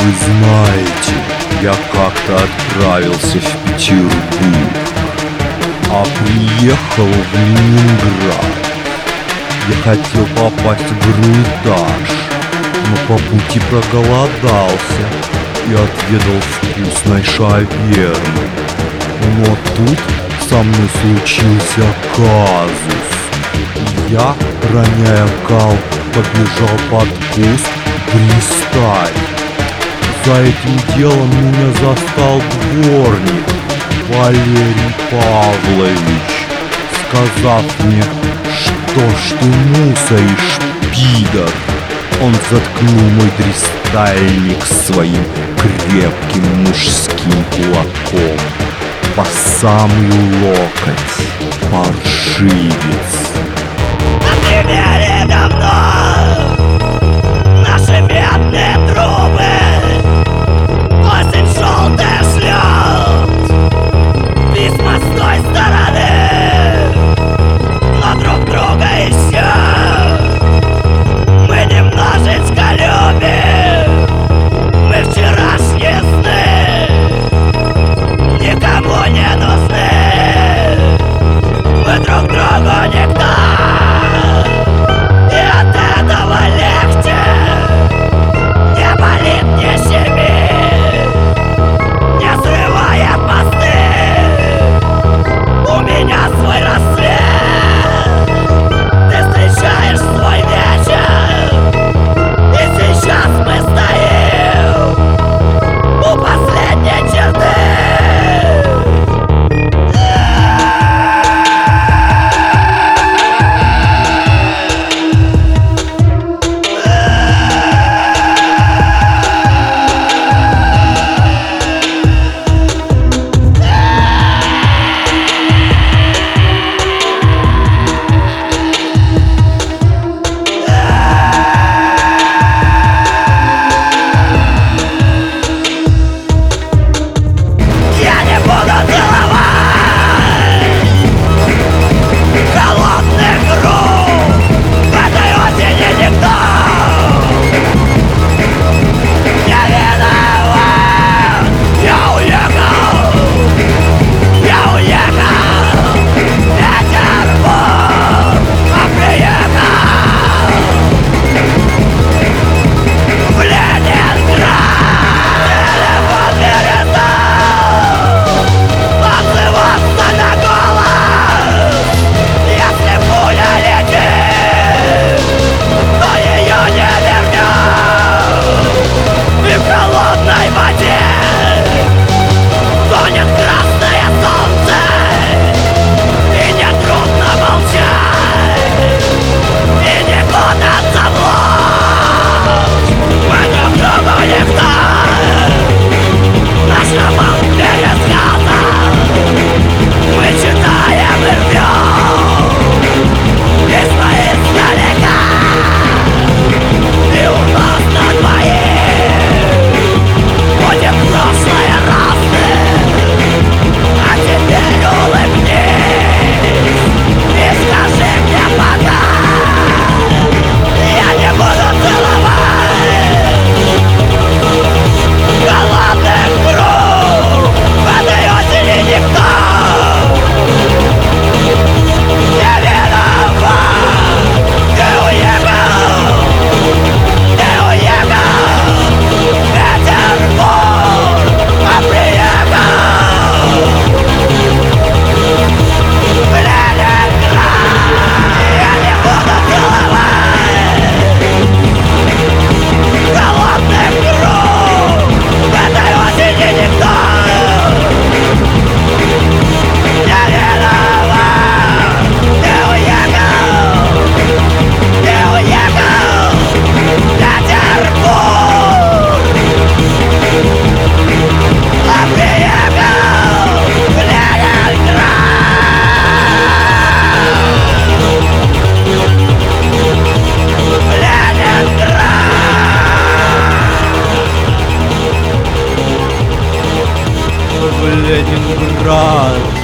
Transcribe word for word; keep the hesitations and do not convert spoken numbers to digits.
Вы знаете, я как-то отправился в Петербург, а приехал в Ленинград. Я хотел попасть в Эрмитаж, но по пути проголодался и отведал вкусной шавермы. Но тут со мной случился казус. Я, роняя кал, побежал под куст блистать. За этим делом меня застал дворник Валерий Павлович, сказав мне, что ж ты мусоришь, пидор. Он заткнул мой дристальник своим крепким мужским кулаком по самый локоть, паршивец. Отремели давно наши бедные трубы. Осень желтая шлет письма с той стороны, но друг друга ищем. Мы немножечко любим, мы вчерашние сны никому не нужны. Мы друг другу никто. Ленинград.